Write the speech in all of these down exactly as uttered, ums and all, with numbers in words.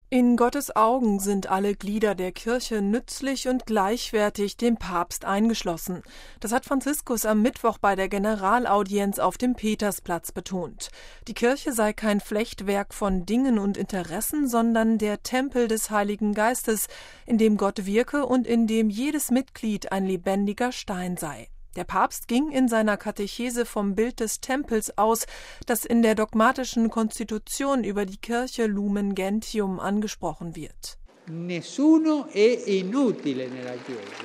In Gottes Augen sind alle Glieder der Kirche nützlich und gleichwertig, dem Papst eingeschlossen. Das hat Franziskus am Mittwoch bei der Generalaudienz auf dem Petersplatz betont. Die Kirche sei kein Flechtwerk von Dingen und Interessen, sondern der Tempel des Heiligen Geistes, in dem Gott wirke und in dem jedes Mitglied ein lebendiger Stein sei. Der Papst ging in seiner Katechese vom Bild des Tempels aus, das in der dogmatischen Konstitution über die Kirche Lumen Gentium angesprochen wird. Nessuno è inutile nella Chiesa.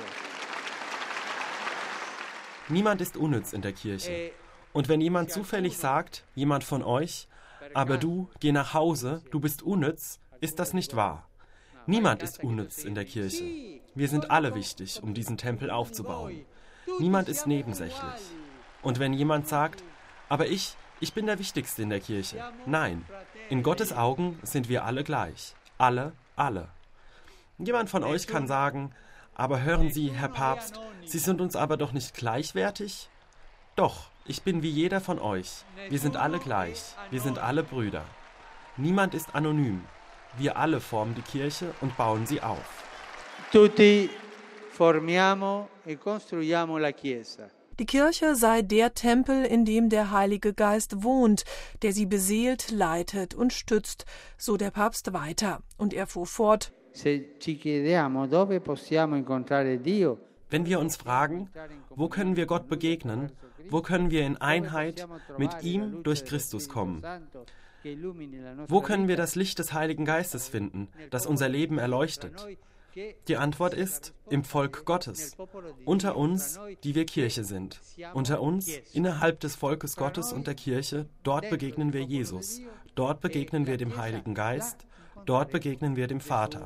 Niemand ist unnütz in der Kirche. Und wenn jemand zufällig sagt, jemand von euch, aber du, geh nach Hause, du bist unnütz, ist das nicht wahr. Niemand ist unnütz in der Kirche. Wir sind alle wichtig, um diesen Tempel aufzubauen. Niemand ist nebensächlich. Und wenn jemand sagt, aber ich, ich bin der Wichtigste in der Kirche. Nein, in Gottes Augen sind wir alle gleich. Alle, alle. Jemand von euch kann sagen, aber hören Sie, Herr Papst, Sie sind uns aber doch nicht gleichwertig? Doch, ich bin wie jeder von euch. Wir sind alle gleich. Wir sind alle Brüder. Niemand ist anonym. Wir alle formen die Kirche und bauen sie auf. Tutti formiamo e costruiamo la Chiesa. Die Kirche sei der Tempel, in dem der Heilige Geist wohnt, der sie beseelt, leitet und stützt, so der Papst weiter. Und er fuhr fort: Se ci chiediamo dove possiamo incontrare Dio, Wenn wir uns fragen, wo können wir Gott begegnen, wo können wir in Einheit mit ihm durch Christus kommen? Wo können wir das Licht des Heiligen Geistes finden, das unser Leben erleuchtet? Die Antwort ist im Volk Gottes, unter uns, die wir Kirche sind. Unter uns, innerhalb des Volkes Gottes und der Kirche, dort begegnen wir Jesus, dort begegnen wir dem Heiligen Geist, dort begegnen wir dem Vater.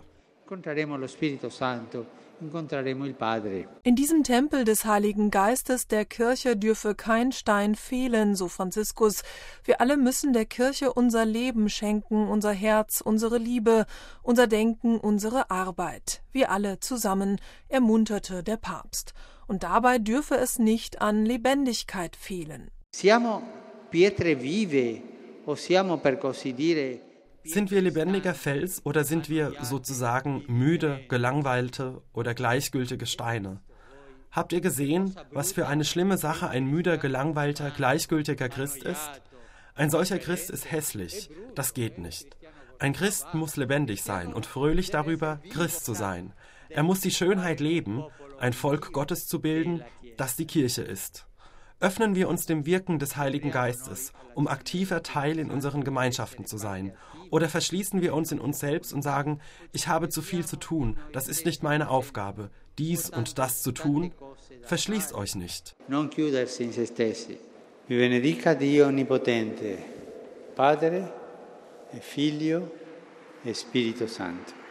In diesem Tempel des Heiligen Geistes der Kirche dürfe kein Stein fehlen, so Franziskus. Wir alle müssen der Kirche unser Leben schenken, unser Herz, unsere Liebe, unser Denken, unsere Arbeit. Wir alle zusammen, ermunterte der Papst. Und dabei dürfe es nicht an Lebendigkeit fehlen. Siamo pietre vive o siamo, per così dire, Sind wir lebendiger Fels oder sind wir sozusagen müde, gelangweilte oder gleichgültige Steine? Habt ihr gesehen, was für eine schlimme Sache ein müder, gelangweilter, gleichgültiger Christ ist? Ein solcher Christ ist hässlich. Das geht nicht. Ein Christ muss lebendig sein und fröhlich darüber, Christ zu sein. Er muss die Schönheit leben, ein Volk Gottes zu bilden, das die Kirche ist. Öffnen wir uns dem Wirken des Heiligen Geistes, um aktiver Teil in unseren Gemeinschaften zu sein. Oder verschließen wir uns in uns selbst und sagen, ich habe zu viel zu tun, das ist nicht meine Aufgabe, dies und das zu tun? Verschließt euch nicht. Non chiudersi in se stessi. Vi benedica Dio Onnipotente, Padre e Figlio e Spirito Santo.